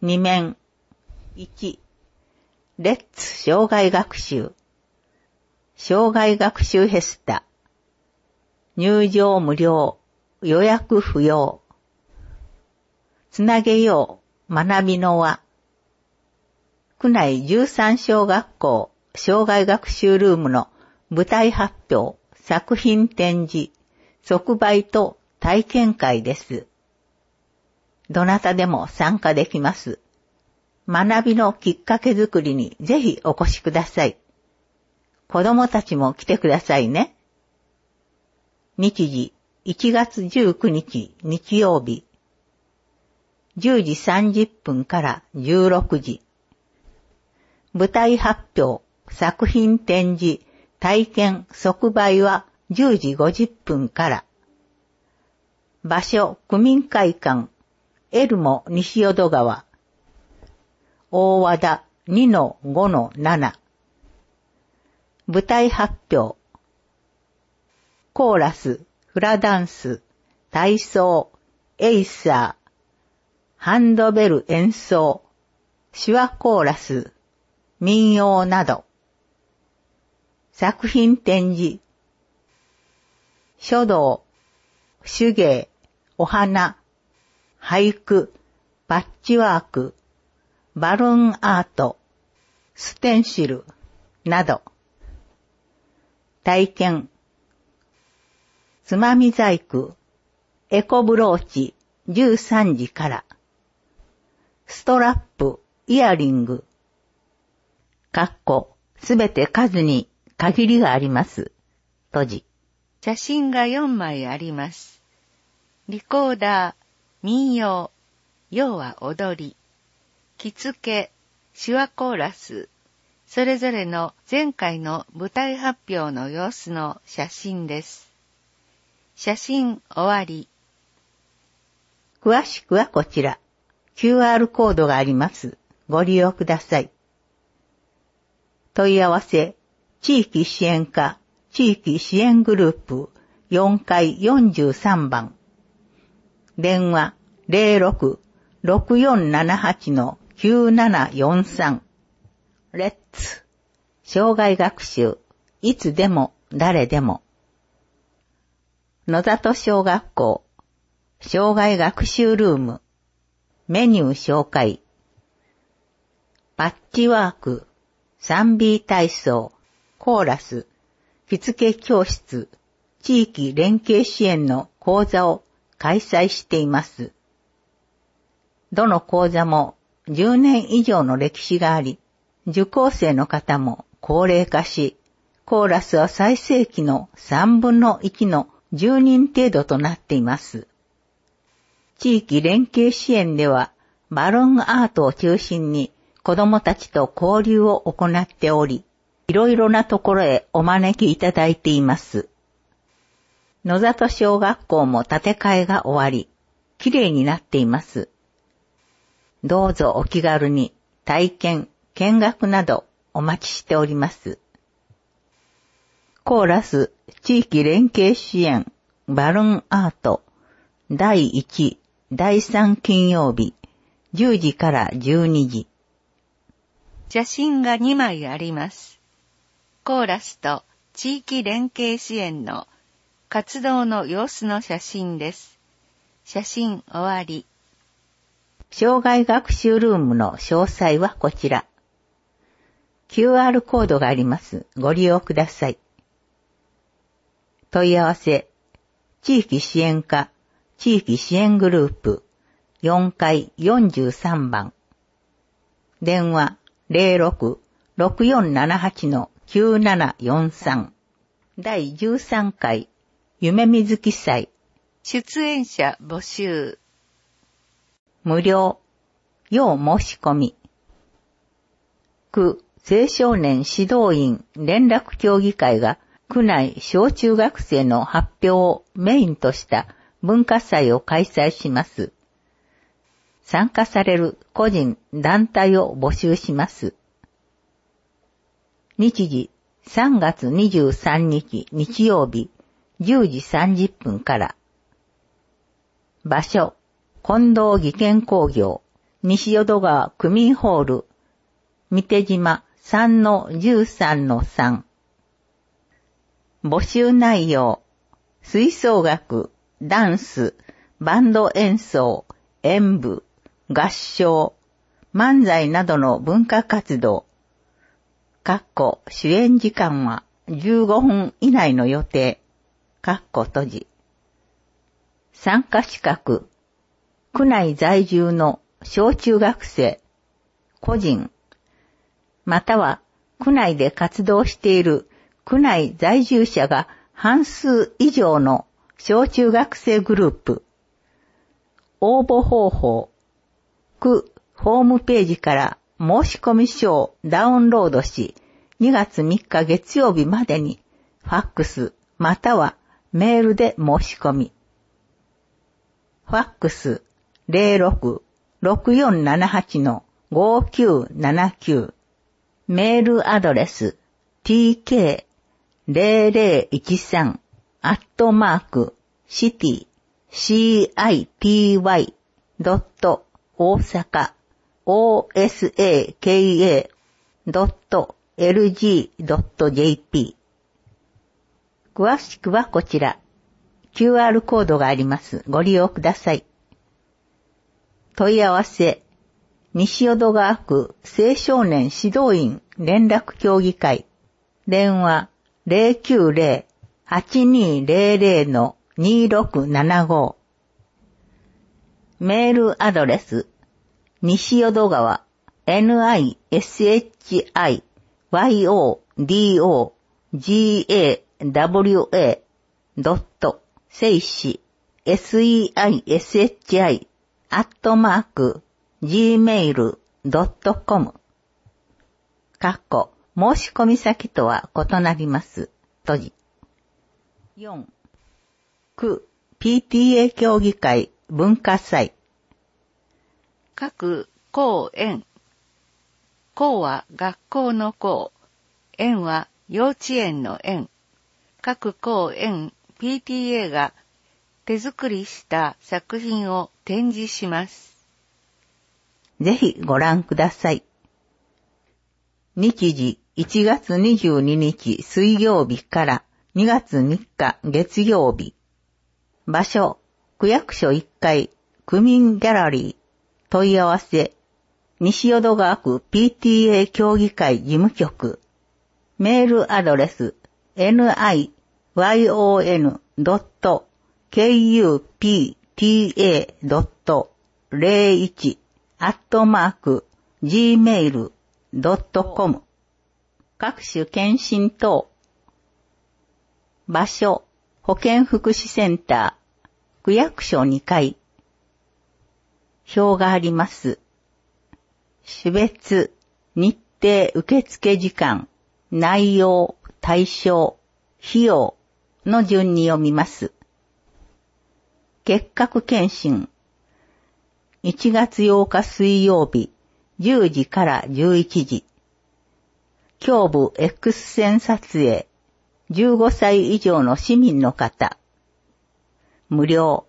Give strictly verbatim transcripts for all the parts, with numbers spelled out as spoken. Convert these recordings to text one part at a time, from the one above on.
に面。いち、レッツ障害学習。障害学習フェスタ。入場無料、予約不要。つなげよう、学びの輪。区内じゅうさん小学校障害学習ルームの舞台発表、作品展示、即売と体験会です。どなたでも参加できます。学びのきっかけづくりにぜひお越しください。子供たちも来てくださいね。日時いちがつじゅうくにち日曜日。じゅうじさんじゅっぷんからじゅうろくじ。舞台発表、作品展示、体験、即売はじゅうじごじゅっぷんから。場所、区民会館、エルモ西淀川。大和田 にのごのなな。舞台発表。コーラス、フラダンス、体操、エイサー、ハンドベル演奏、手話コーラス、民謡など。作品展示。書道、手芸、お花、俳句、パッチワーク、バルーンアート、ステンシルなど。体験。つまみ細工、エコブローチじゅうさんじから。ストラップ、イヤリング。かっこ、すべて数に限りがあります。閉じ。 写真がよんまいあります。リコーダー、民謡、要は踊り、着付け、手話コーラス、それぞれの前回の舞台発表の様子の写真です。写真終わり。 詳しくはこちら、キューアール コードがあります。ご利用ください。問い合わせ、地域支援課、地域支援グループよんかいよんじゅうさんばん。電話 ゼロろく ろくよんななはち きゅうななよんさん。レッツ障害学習いつでも誰でも。野里小学校障害学習ルームメニュー紹介。パッチワーク スリービー 体操コーラス着付け教室地域連携支援の講座を開催しています。どの講座もじゅうねん以上の歴史があり、受講生の方も高齢化し、コーラスは最盛期のさんぶんのいちのじゅうにん程度となっています。地域連携支援では、バルーンアートを中心に子どもたちと交流を行っており、いろいろなところへお招きいただいています。野里小学校も建て替えが終わり、きれいになっています。どうぞお気軽に体験、見学などお待ちしております。コーラス地域連携支援バルーンアートだいいち、だいさん金曜日じゅうじからじゅうにじ。 写真がにまいあります。コーラスと地域連携支援の活動の様子の写真です。写真終わり。 障害学習ルームの詳細はこちら。キューアール コードがあります。ご利用ください。問い合わせ、地域支援課、地域支援グループよんかいよんじゅうさんばん。電話 ゼロろく ろくよんななはち きゅうななよんさん。だいじゅうさんかい夢水木祭。 出演者募集。 無料。要申し込み。区青少年指導員連絡協議会が区内小中学生の発表をメインとした文化祭を開催します。参加される個人、団体を募集します。日時さんがつにじゅうさんにち日曜日じゅうじさんじゅっぷんから。場所、近藤技研工業西淀川区民ホール、三手島 さんのじゅうさんのさん。募集内容、吹奏楽、ダンス、バンド演奏、演舞、合唱、漫才などの文化活動。かっこ主演時間はじゅうごふん以内の予定。かっこ閉じ。参加資格、区内在住の小中学生、個人、または区内で活動している区内在住者が半数以上の小中学生グループ。応募方法、区ホームページから申込書をダウンロードし、にがつみっか月曜日までにファックスまたはメールで申し込み。ファックス ゼロろく ろくよんななはち のごきゅうななきゅう、メールアドレス ティーケーゼロゼロいちさん アットマークシティ シーアイティーワイ ドット大阪 オーエスエーケーエー ドットエルジー ドットジェーピー。詳しくはこちら、キューアール コードがあります。ご利用ください。問い合わせ、西淀川区青少年指導員連絡協議会、電話 ゼロきゅうゼロ はちにーゼロゼロ にーろくななご、メールアドレス、西淀川 ニシヨドガワ ドットセイシ セイシ アットマーク ジーメール ドットコム。かっこ申し込み先とは異なります。閉じ。よん. 区 ピーティーエー 協議会文化祭。 各校園。校は学校の校。園は幼稚園の園。各校園 ピーティーエー が手作りした作品を展示します。 ぜひご覧ください。日時いちがつにじゅうににち水曜日からにがつみっか月曜日。場所、区役所いっかい、区民ギャラリー。問い合わせ、西淀川区 ピーティーエー 協議会事務局。メールアドレス、ニヨンドットケーユーピーティーエードットゼロいち アットマーク ジーメール ドットコム。各種検診等。場所、保健福祉センター、区役所にかい。表があります。種別、日程受付時間、内容、対象、費用の順に読みます。結核検診。いちがつようか水曜日、じゅうじからじゅういちじ。胸部 X 線撮影、じゅうごさい以上の市民の方。無料。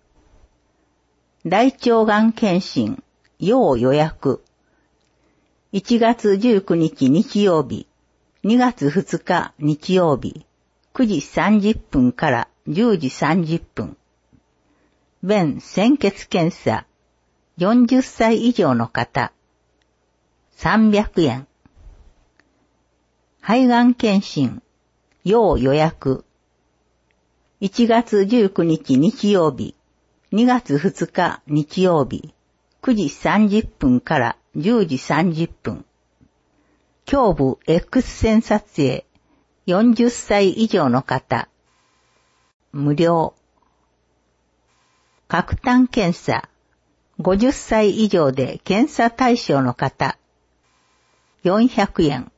大腸がん検診、要予約。いちがつじゅうくにち日曜日、にがつふつか日曜日、くじさんじゅっぷんからじゅうじさんじゅっぷん。便潜血検査、よんじゅっさい以上の方、さんびゃくえん。肺がん検診、要予約。いちがつじゅうくにち日曜日、にがつふつか日曜日、くじさんじゅっぷんからじゅうじさんじゅっぷん。胸部 X 線撮影、よんじゅっさい以上の方、無料。核炭検査、ごじゅっさい以上で検査対象の方、よんひゃくえん。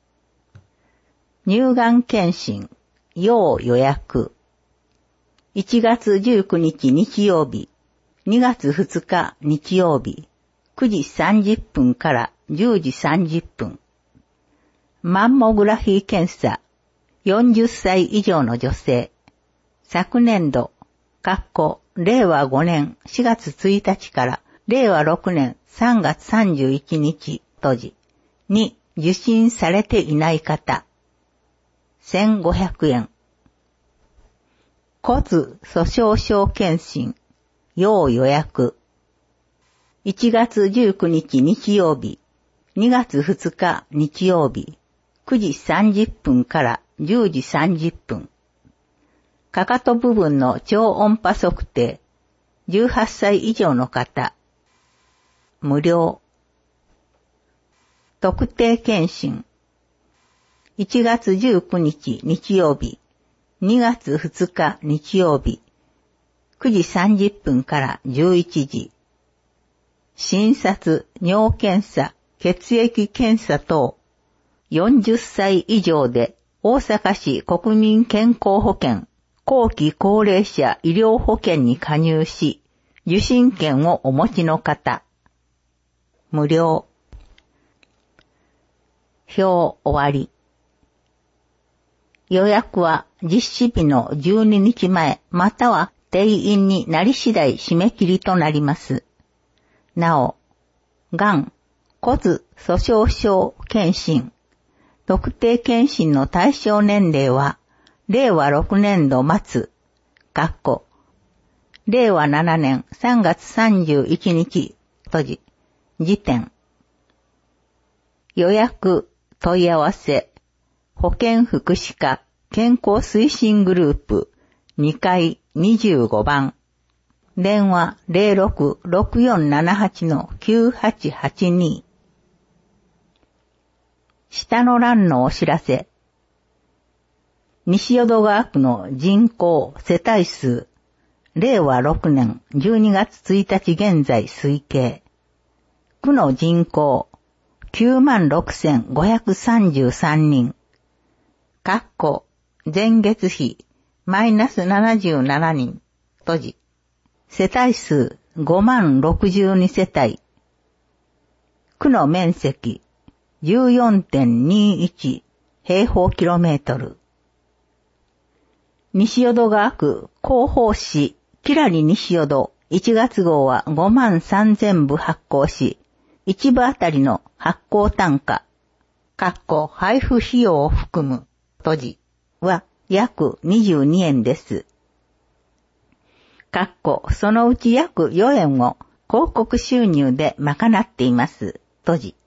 乳がん検診、要予約。いちがつじゅうくにち日曜日、にがつふつか日曜日、くじさんじゅっぷんからじゅうじさんじゅっぷん。マンモグラフィー検査、よんじゅっさい以上の女性。昨年度、かっこれいわごねんしがつついたちかられいわろくねんさんがつさんじゅういちにち閉じに受診されていない方、せんごひゃくえん。骨粗鬆症検診、要予約。いちがつじゅうくにち日曜日、にがつふつか日曜日、くじさんじゅっぷんからじゅうじさんじゅっぷん。かかと部分の超音波測定、じゅうはっさい以上の方、無料。特定検診。いちがつじゅうくにち日曜日、にがつふつか日曜日、くじさんじゅっぷんからじゅういちじ。診察、尿検査、血液検査等、よんじゅっさい以上で大阪市国民健康保険、後期高齢者医療保険に加入し、受診券をお持ちの方、無料。表終わり。予約は実施日のじゅうににちまえまたは定員になり次第締め切りとなります。なお、がん、骨粗鬆症検診、特定検診の対象年齢は、れいわろくねんど末、かっこ、れいわななねんさんがつさんじゅういちにち、閉じ、時点。予約、問い合わせ、保健福祉課健康推進グループにかいにじゅうごばん。電話 ゼロろく ろくよんななはち きゅうはちはちに。下の欄のお知らせ。西淀川区の人口世帯数、れいわろくねんじゅうにがつついたち現在推計。区の人口きゅうまんろくせんごひゃくさんじゅうさんにん。かっこ、前月比、マイナスななじゅうななにん、閉じ。世帯数ごまんろくじゅうにせたい。区の面積 じゅうよんてんにいち 平方キロメートル。西淀川区広報誌キラリ西淀いちがつ号はごまんさんぜんぶ発行し、いちぶあたりの発行単価、かっこ配布費用を含む、閉じ、は約にじゅうにえんです。かっこそのうち約よえんを広告収入で賄っています。閉じ。